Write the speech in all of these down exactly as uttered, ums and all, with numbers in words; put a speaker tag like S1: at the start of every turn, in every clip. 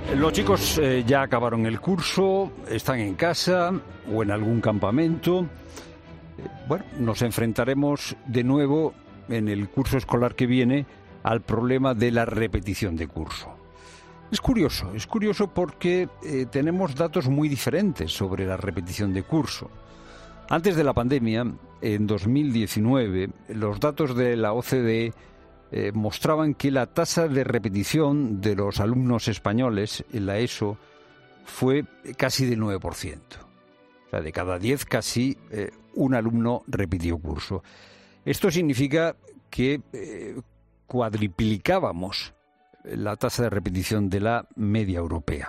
S1: Los chicos eh, ya acabaron el curso, están en casa o en algún campamento. Eh, bueno, nos enfrentaremos de nuevo en el curso escolar que viene al problema de la repetición de curso. Es curioso, es curioso porque eh, tenemos datos muy diferentes sobre la repetición de curso. Antes de la pandemia, en dos mil diecinueve, los datos de la O C D E eh, mostraban que la tasa de repetición de los alumnos españoles en la ESO fue casi del nueve por ciento. O sea, de cada diez, casi eh, un alumno repitió curso. Esto significa que eh, cuadriplicábamos la tasa de repetición de la media europea.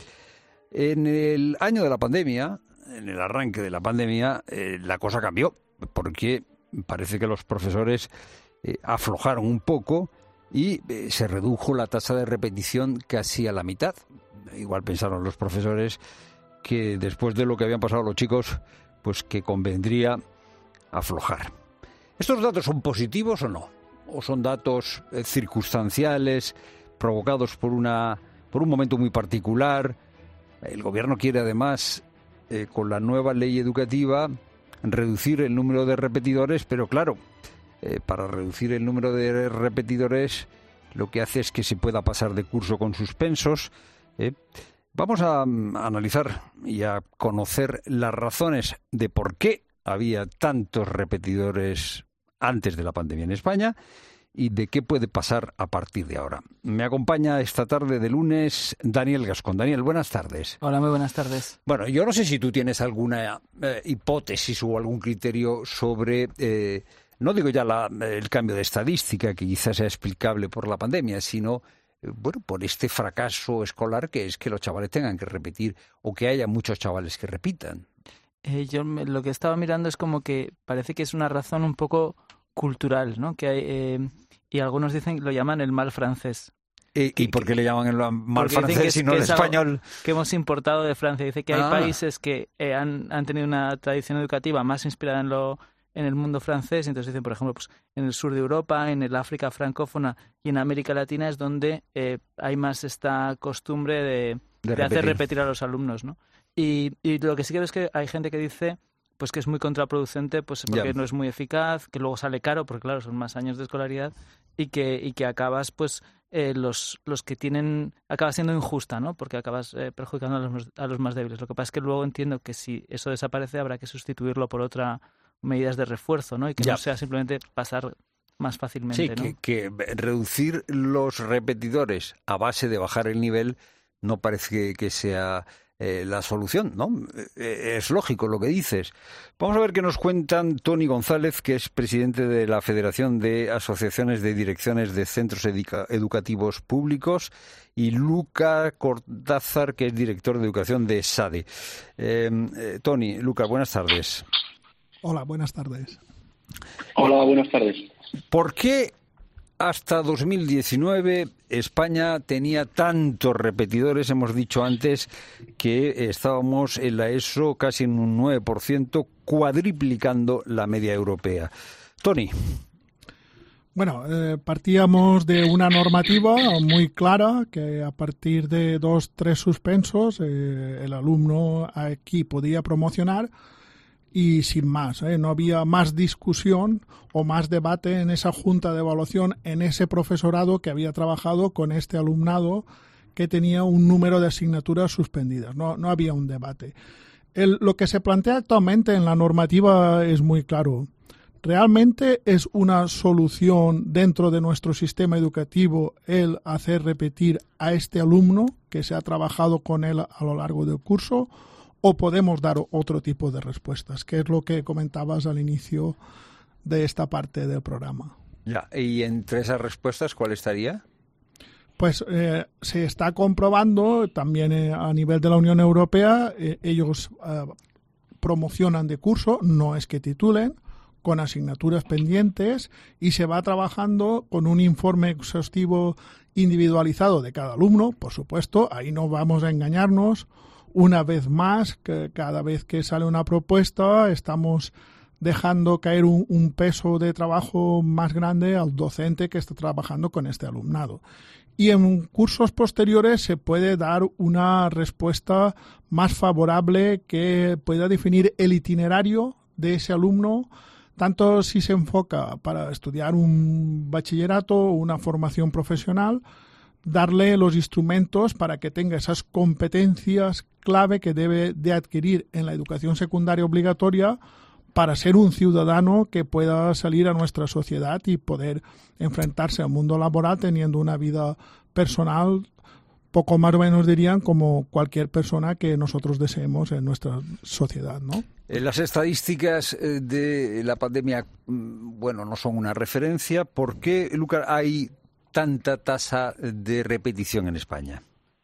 S1: En el año de la pandemia, en el arranque de la pandemia, eh, la cosa cambió, porque parece que los profesores eh, aflojaron un poco y eh, se redujo la tasa de repetición casi a la mitad. Igual pensaron los profesores que después de lo que habían pasado los chicos, pues que convendría aflojar. ¿Estos datos son positivos o no? ¿O son datos eh, circunstanciales, provocados por una por un momento muy particular? El gobierno quiere además, eh, con la nueva ley educativa, reducir el número de repetidores, pero claro, eh, para reducir el número de repetidores lo que hace es que se pueda pasar de curso con suspensos. ¿eh? Vamos a, a analizar y a conocer las razones de por qué había tantos repetidores antes de la pandemia en España y de qué puede pasar a partir de ahora. Me acompaña esta tarde de lunes Daniel Gascón. Daniel, buenas tardes.
S2: Hola, muy buenas tardes.
S1: Bueno, yo no sé si tú tienes alguna eh, hipótesis o algún criterio sobre, eh, no digo ya la, el cambio de estadística, que quizás sea explicable por la pandemia, sino, eh, bueno, por este fracaso escolar que es que los chavales tengan que repetir o que haya muchos chavales que repitan.
S2: Eh, yo me, lo que estaba mirando es como que parece que es una razón un poco cultural, ¿no? Que hay, eh, y algunos dicen, lo llaman el mal francés.
S1: ¿Y,
S2: que,
S1: ¿y por qué le llaman el mal francés y no
S2: que
S1: el
S2: es
S1: español?
S2: Que hemos importado de Francia. Dice que hay
S1: ah.
S2: países que eh, han, han tenido una tradición educativa más inspirada en lo en el mundo francés. Entonces dicen, por ejemplo, pues en el sur de Europa, en el África francófona y en América Latina es donde eh, hay más esta costumbre de, de, de hacer repetir a los alumnos, ¿no? Y, y lo que sí creo es que hay gente que dice pues que es muy contraproducente, pues porque yeah. no es muy eficaz, que luego sale caro, porque claro, son más años de escolaridad, y que y que acabas, pues, eh, los los que tienen, acabas siendo injusta, ¿no? Porque acabas eh, perjudicando a los, a los más débiles. Lo que pasa es que luego entiendo que si eso desaparece habrá que sustituirlo por otras medidas de refuerzo, ¿no? Y que yeah. no sea simplemente pasar más fácilmente,
S1: sí,
S2: ¿no?
S1: que, que reducir los repetidores a base de bajar el nivel no parece que, que sea Eh, la solución, ¿no? Eh, es lógico lo que dices. Vamos a ver qué nos cuentan Toni González, que es presidente de la Federación de Asociaciones de Direcciones de Centros Educa- Educativos Públicos, y Luca Cortázar, que es director de Educación de S A D E. Eh, eh, Toni, Luca, buenas tardes.
S3: Hola, buenas tardes.
S4: Hola, buenas tardes.
S1: ¿Por qué hasta dos mil diecinueve España tenía tantos repetidores? Hemos dicho antes que estábamos en la ESO casi en un nueve por ciento, cuadriplicando la media europea. Toni.
S3: Bueno, eh, partíamos de una normativa muy clara que a partir de dos, tres suspensos eh, el alumno aquí podía promocionar. Y sin más, ¿eh? no había más discusión o más debate en esa junta de evaluación, en ese profesorado que había trabajado con este alumnado que tenía un número de asignaturas suspendidas. No, no había un debate. El, lo que se plantea actualmente en la normativa es muy claro. ¿Realmente es una solución dentro de nuestro sistema educativo el hacer repetir a este alumno que se ha trabajado con él a lo largo del curso? ¿O podemos dar otro tipo de respuestas? Que es lo que comentabas al inicio de esta parte del programa.
S1: Ya, y entre esas respuestas, ¿cuál estaría?
S3: Pues eh, se está comprobando también eh, a nivel de la Unión Europea, eh, ellos eh, promocionan de curso, no es que titulen, con asignaturas pendientes, y se va trabajando con un informe exhaustivo individualizado de cada alumno. Por supuesto, ahí no vamos a engañarnos. Una vez más, que cada vez que sale una propuesta estamos dejando caer un, un peso de trabajo más grande al docente que está trabajando con este alumnado. y en cursos posteriores se puede dar una respuesta más favorable que pueda definir el itinerario de ese alumno, tanto si se enfoca para estudiar un bachillerato o una formación profesional, darle los instrumentos para que tenga esas competencias clave que debe de adquirir en la educación secundaria obligatoria para ser un ciudadano que pueda salir a nuestra sociedad y poder enfrentarse al mundo laboral teniendo una vida personal poco más o menos, dirían, como cualquier persona que nosotros deseemos en nuestra sociedad, ¿no?
S1: Las estadísticas de la pandemia, bueno, no son una referencia. ¿Por qué, Lucas, hay tanta tasa de repetición en España?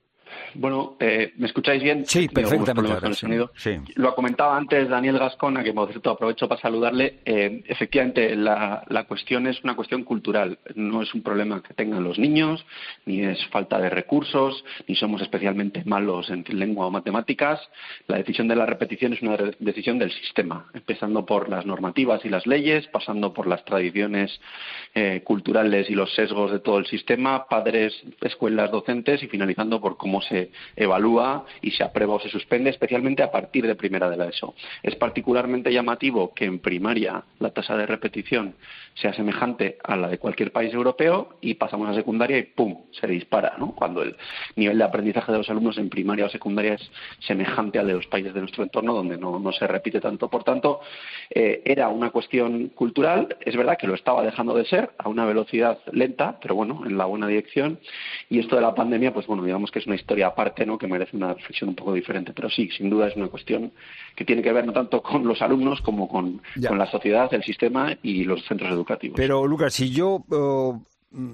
S4: Bueno, eh, ¿me escucháis bien?
S1: Sí, perfectamente.
S4: Con el sonido.
S1: Sí.
S4: Lo comentaba antes Daniel Gascón, a que por cierto aprovecho para saludarle. Eh, efectivamente, la, la cuestión es una cuestión cultural. No es un problema que tengan los niños, ni es falta de recursos, ni somos especialmente malos en lengua o matemáticas. La decisión de la repetición es una re- decisión del sistema, empezando por las normativas y las leyes, pasando por las tradiciones eh, culturales y los sesgos de todo el sistema, padres, escuelas, docentes, y finalizando por cómo se evalúa y se aprueba o se suspende, especialmente a partir de primera de la ESO. Es particularmente llamativo que en primaria la tasa de repetición sea semejante a la de cualquier país europeo y pasamos a secundaria y ¡pum!, se dispara, ¿no? Cuando el nivel de aprendizaje de los alumnos en primaria o secundaria es semejante al de los países de nuestro entorno, donde no, no se repite tanto. Por tanto, eh, era una cuestión cultural. Es verdad que lo estaba dejando de ser a una velocidad lenta, pero bueno, en la buena dirección. Y esto de la pandemia, pues bueno, digamos que es una historia aparte, ¿no?, que merece una reflexión un poco diferente. Pero sí, sin duda es una cuestión que tiene que ver no tanto con los alumnos como con, con la sociedad, el sistema y los centros educativos.
S1: Pero, Lucas, si yo uh,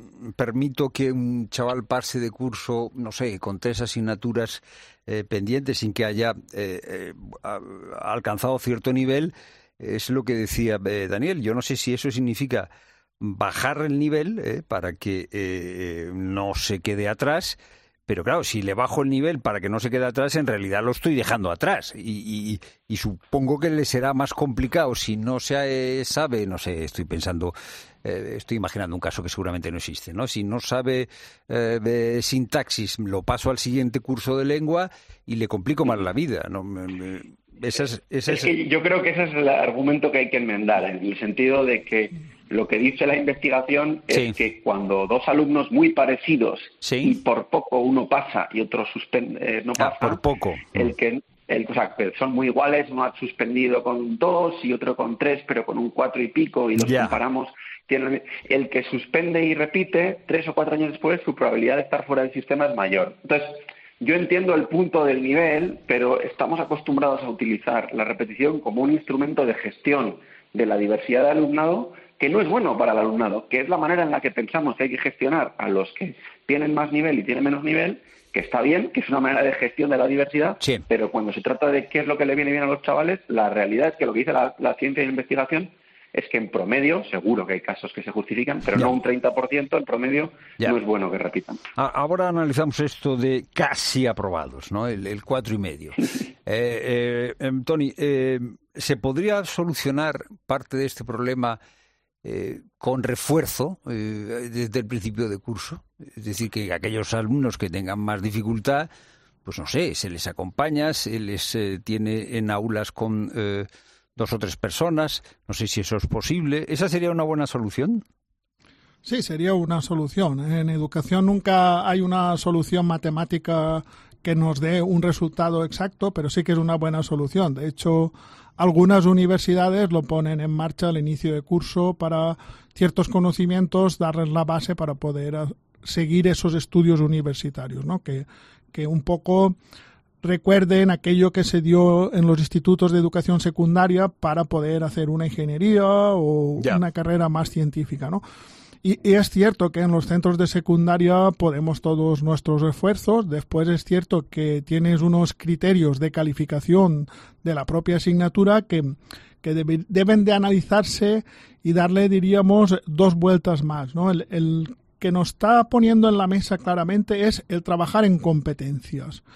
S1: permito que un chaval pase de curso, no sé, con tres asignaturas eh, pendientes sin que haya eh, eh, alcanzado cierto nivel, es lo que decía eh, Daniel. Yo no sé si eso significa bajar el nivel eh, para que eh, no se quede atrás. Pero claro, si le bajo el nivel para que no se quede atrás, en realidad lo estoy dejando atrás. Y, y, y supongo que le será más complicado si no se sabe, no sé, estoy pensando, eh, estoy imaginando un caso que seguramente no existe, ¿no? Si no sabe eh, de sintaxis, lo paso al siguiente curso de lengua y le complico más la vida, ¿no? Esa es, esa
S4: es que yo creo que ese es el argumento que hay que enmendar, en el sentido de que lo que dice la investigación es sí. que cuando dos alumnos muy parecidos sí. y por poco uno pasa y otro suspende, eh, no pasa,
S1: ah, por poco.
S4: el que el, o sea, son muy iguales, uno ha suspendido con dos y otro con tres, pero con un cuatro y pico, y los yeah. comparamos. Tiene, el que suspende y repite, tres o cuatro años después, su probabilidad de estar fuera del sistema es mayor. Entonces, yo entiendo el punto del nivel, pero estamos acostumbrados a utilizar la repetición como un instrumento de gestión de la diversidad de alumnado, que no es bueno para el alumnado, que es la manera en la que pensamos que hay que gestionar a los que tienen más nivel y tienen menos nivel, que está bien, que es una manera de gestión de la diversidad, sí. pero cuando se trata de qué es lo que le viene bien a los chavales, la realidad es que lo que dice la, la ciencia y la investigación es que en promedio, seguro que hay casos que se justifican, pero ya. no un treinta por ciento, en promedio ya. no es bueno que repitan.
S1: Ahora analizamos esto de casi aprobados, ¿no? El, el cuatro y medio. eh, eh, Tony, eh, ¿se podría solucionar parte de este problema Eh, con refuerzo eh, desde el principio de curso? Es decir, que aquellos alumnos que tengan más dificultad, pues no sé, se les acompaña, se les eh, tiene en aulas con eh, dos o tres personas, no sé si eso es posible. ¿Esa sería una buena solución?
S3: Sí, sería una solución. En educación nunca hay una solución matemática que nos dé un resultado exacto, pero sí que es una buena solución. De hecho, algunas universidades lo ponen en marcha al inicio de curso para ciertos conocimientos, darles la base para poder seguir esos estudios universitarios, ¿no? Que, que un poco recuerden aquello que se dio en los institutos de educación secundaria para poder hacer una ingeniería o yeah. una carrera más científica, ¿no? Y, y es cierto que en los centros de secundaria ponemos todos nuestros esfuerzos. Después es cierto que tienes unos criterios de calificación de la propia asignatura que, que debe, deben de analizarse y darle, diríamos, dos vueltas más, ¿no? El, el que nos está poniendo en la mesa claramente es el trabajar en competencias.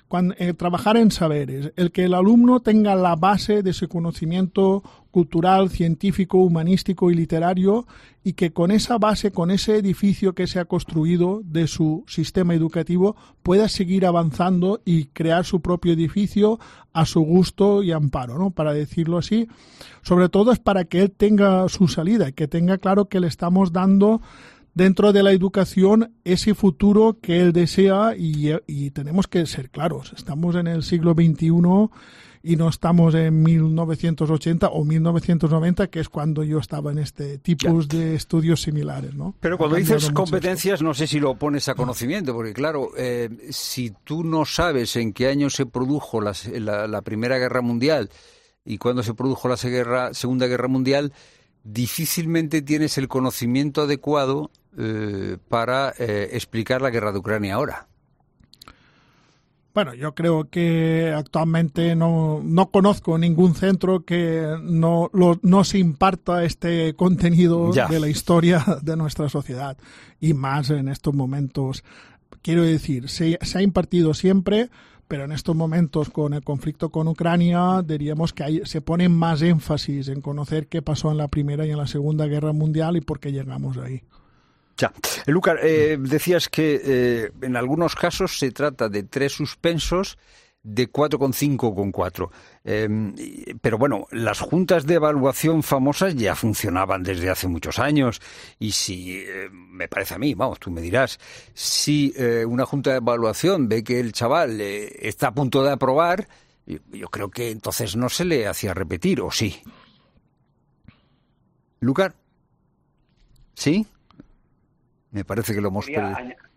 S3: cuando, eh, trabajar en saberes, el que el alumno tenga la base de ese conocimiento cultural, científico, humanístico y literario, y que con esa base, con ese edificio que se ha construido de su sistema educativo, pueda seguir avanzando y crear su propio edificio a su gusto y amparo, ¿no? Para decirlo así. Sobre todo es para que él tenga su salida, que tenga claro que le estamos dando dentro de la educación ese futuro que él desea, y, y tenemos que ser claros. Estamos en el siglo veintiuno y no estamos en mil novecientos ochenta o mil novecientos noventa, que es cuando yo estaba en este tipo de estudios similares, ¿no?
S1: Pero cuando dices competencias, no sé si lo pones a conocimiento, porque claro, eh, si tú no sabes en qué año se produjo la, la, la Primera Guerra Mundial y cuándo se produjo la Segunda, Segunda Guerra Mundial, difícilmente tienes el conocimiento adecuado eh, para eh, explicar la guerra de Ucrania ahora.
S3: Bueno, yo creo que actualmente no, no conozco ningún centro que no, lo, no se imparta este contenido ya. de la historia de nuestra sociedad, y más en estos momentos. Quiero decir, se, se ha impartido siempre, pero en estos momentos con el conflicto con Ucrania diríamos que hay, se pone más énfasis en conocer qué pasó en la Primera y en la Segunda Guerra Mundial y por qué llegamos ahí.
S1: Ya. Lucas, eh, decías que eh, en algunos casos se trata de tres suspensos de cuatro coma cinco con cuatro. Eh, pero bueno, las juntas de evaluación famosas ya funcionaban desde hace muchos años, y si, eh, me parece a mí, vamos, tú me dirás, si eh, una junta de evaluación ve que el chaval eh, está a punto de aprobar, yo, yo creo que entonces no se le hacía repetir, ¿o sí? ¿Lucas? ¿Sí? Me parece que lo hemos perdido.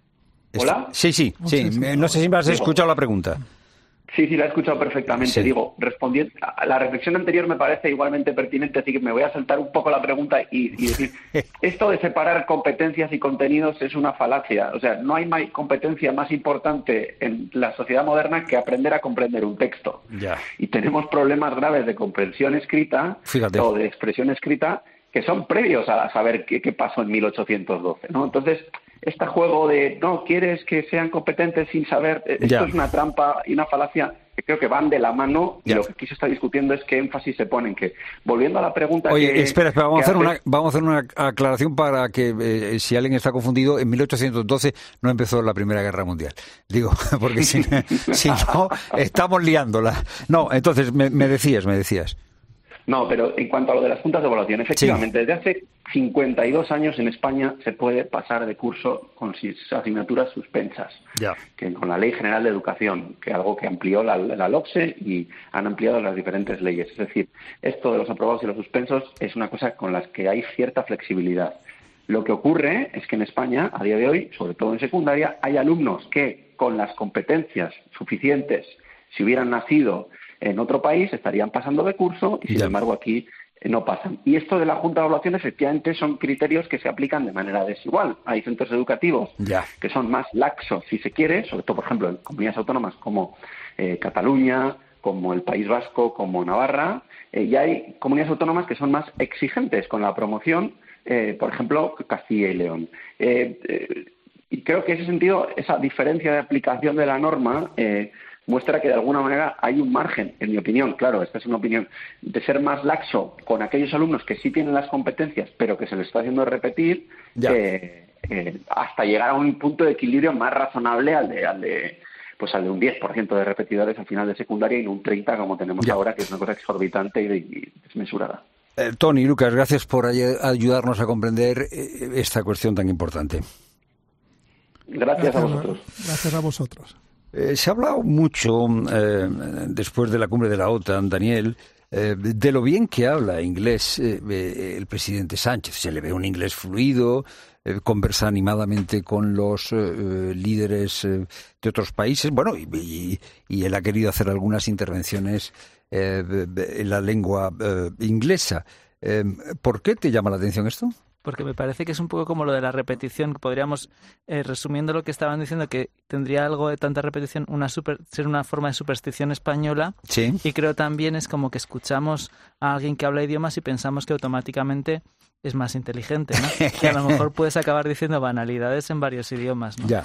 S4: ¿Hola?
S1: Sí, sí, sí. No sé si me has escuchado la pregunta.
S4: Sí, sí, la he escuchado perfectamente. Sí. Digo, respondiendo a la reflexión anterior me parece igualmente pertinente, así que me voy a saltar un poco la pregunta y, y decir, esto de separar competencias y contenidos es una falacia. O sea, no hay más competencia más importante en la sociedad moderna que aprender a comprender un texto.
S1: Ya.
S4: Y tenemos problemas graves de comprensión escrita
S1: Fíjate.
S4: o de expresión escrita que son previos a saber qué, qué pasó en mil ochocientos doce, ¿no? Entonces, este juego de, no, quieres que sean competentes sin saber, esto
S1: ya.
S4: es una trampa y una falacia que creo que van de la mano, y
S1: ya.
S4: lo que aquí se está discutiendo es qué énfasis se pone en que, volviendo a la pregunta
S1: Oye,
S4: que...
S1: espera, espera, vamos, a hacer
S4: hace...
S1: una, vamos a hacer una aclaración para que, eh, si alguien está confundido, en mil ochocientos doce no empezó la Primera Guerra Mundial. Digo, porque si, si no, estamos liándola. No, entonces, me, me decías, me decías.
S4: No, pero en cuanto a lo de las juntas de evaluación, efectivamente, sí. Desde hace cincuenta y dos años en España se puede pasar de curso con asignaturas suspensas,
S1: ya.
S4: que con la Ley General de Educación, que es algo que amplió la, la LOCSE y han ampliado las diferentes leyes. Es decir, esto de los aprobados y los suspensos es una cosa con las que hay cierta flexibilidad. Lo que ocurre es que en España, a día de hoy, sobre todo en secundaria, hay alumnos que con las competencias suficientes, si hubieran nacido en otro país, estarían pasando de curso y, sin ya. embargo, aquí eh, no pasan. Y esto de la Junta de Evaluación, efectivamente, son criterios que se aplican de manera desigual. Hay centros educativos
S1: ya.
S4: que son más laxos, si se quiere, sobre todo, por ejemplo, en comunidades autónomas como eh, Cataluña, como el País Vasco, como Navarra, eh, y hay comunidades autónomas que son más exigentes con la promoción, eh, por ejemplo, Castilla y León. Eh, eh, y creo que en ese sentido, esa diferencia de aplicación de la norma eh, muestra que de alguna manera hay un margen, en mi opinión, claro, esta es una opinión, de ser más laxo con aquellos alumnos que sí tienen las competencias, pero que se les está haciendo repetir, eh, eh, hasta llegar a un punto de equilibrio más razonable al de, al de pues al de un diez por ciento de repetidores al final de secundaria y no un treinta por ciento como tenemos ya. ahora, que es una cosa exorbitante y, y desmesurada.
S1: Eh, Tony, Lucas, gracias por ay- ayudarnos a comprender eh, esta cuestión tan importante.
S4: Gracias, gracias a vosotros.
S3: Gracias a vosotros.
S1: Eh, se ha hablado mucho, eh, después de la cumbre de la OTAN, Daniel, eh, de lo bien que habla inglés eh, eh, el presidente Sánchez. Se le ve un inglés fluido, eh, conversa animadamente con los eh, líderes eh, de otros países. Bueno, y, y, y él ha querido hacer algunas intervenciones eh, en la lengua eh, inglesa. Eh, ¿Por qué te llama la atención esto?
S2: Porque me parece que es un poco como lo de la repetición, que podríamos, eh, resumiendo lo que estaban diciendo, que tendría algo de tanta repetición, una super, ser una forma de superstición española.
S1: Sí.
S2: Y creo también es como que escuchamos a alguien que habla idiomas y pensamos que automáticamente es más inteligente, ¿no? Que a lo mejor puedes acabar diciendo banalidades en varios idiomas, ¿no?
S1: Ya.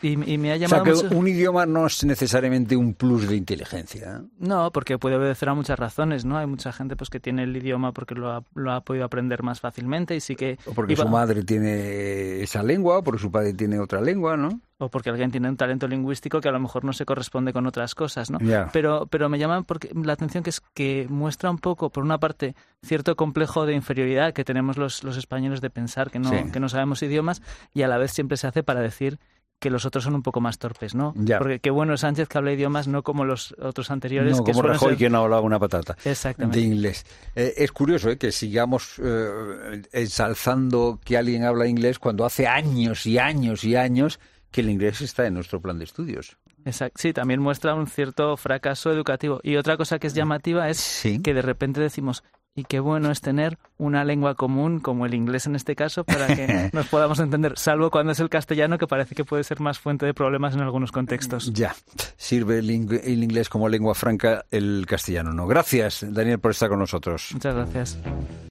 S2: Y, y me ha
S1: O sea,
S2: llamado
S1: que
S2: mucho...
S1: un idioma no es necesariamente un plus de inteligencia, ¿eh?
S2: No, porque puede obedecer a muchas razones, ¿no? Hay mucha gente pues que tiene el idioma porque lo ha, lo ha podido aprender más fácilmente y sí que...
S1: O porque
S2: iba-
S1: su madre tiene esa lengua, o porque su padre tiene otra lengua, ¿no?
S2: O porque alguien tiene un talento lingüístico que a lo mejor no se corresponde con otras cosas, ¿no?
S1: Ya.
S2: Pero, pero me llama porque, la atención que es que muestra un poco, por una parte, cierto complejo de inferioridad que tenemos los, los españoles de pensar que no,
S1: Sí.
S2: que no sabemos idiomas, y a la vez siempre se hace para decir que los otros son un poco más torpes, ¿no?
S1: Ya.
S2: Porque qué bueno es Sánchez que habla idiomas, no como los otros anteriores.
S1: No,
S2: que
S1: como
S2: suelen
S1: Rajoy,
S2: ser-
S1: que no hablaba una patata
S2: Exactamente.
S1: de inglés. Eh, es curioso ¿eh? que sigamos eh, ensalzando que alguien habla inglés cuando hace años y años y años que el inglés está en nuestro plan de estudios.
S2: Exacto. Sí, también muestra un cierto fracaso educativo. Y otra cosa que es llamativa es
S1: Sí.
S2: que de repente decimos, y qué bueno es tener una lengua común, como el inglés en este caso, para que nos podamos entender, salvo cuando es el castellano, que parece que puede ser más fuente de problemas en algunos contextos.
S1: Ya, sirve el, ing- el inglés como lengua franca, el castellano no. Gracias, Daniel, por estar con nosotros.
S2: Muchas gracias.